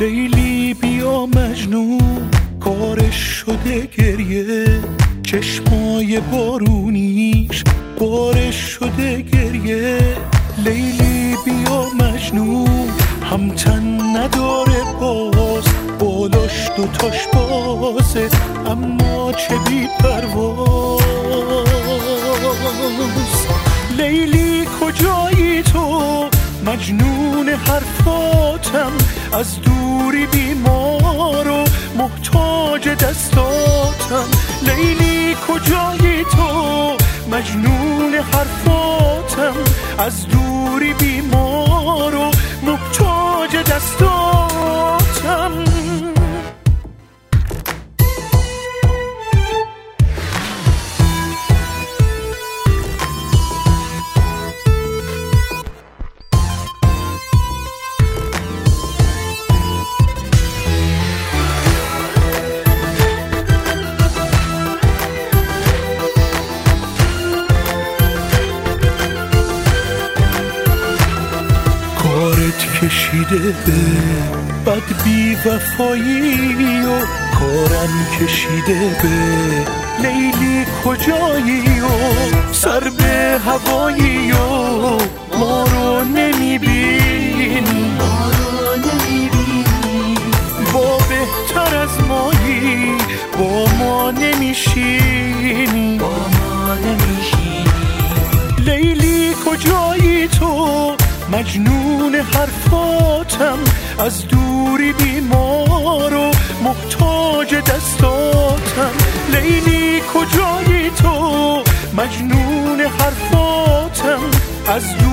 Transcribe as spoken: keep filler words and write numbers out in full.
لیلی بیا مجنون کارش شده گریه، چشمای بارونیش بارش شده گریه. لیلی بیا مجنون همتن نداره باز، بالاش دوتاش بازه اما چه بی پرواز. لیلی کجایی تو مجنون حرفاتم، از دوری بیمار و محتاج دستاتم. لیلی کجایی تو مجنون حرفاتم، از دوری بیمار و محتاج دستاتم. کشیده به بد بی وفایی و کارم کشیده به لیلی کجایی و سر به هوایی و ما رو نمیبینی، با بهتر از مایی با ما نمیشینی. لیلی کجایی تو مجنون حرفاتم، از دوری بیمار و محتاج دستاتم. لیلی کجایی تو مجنون حرفاتم، از دوری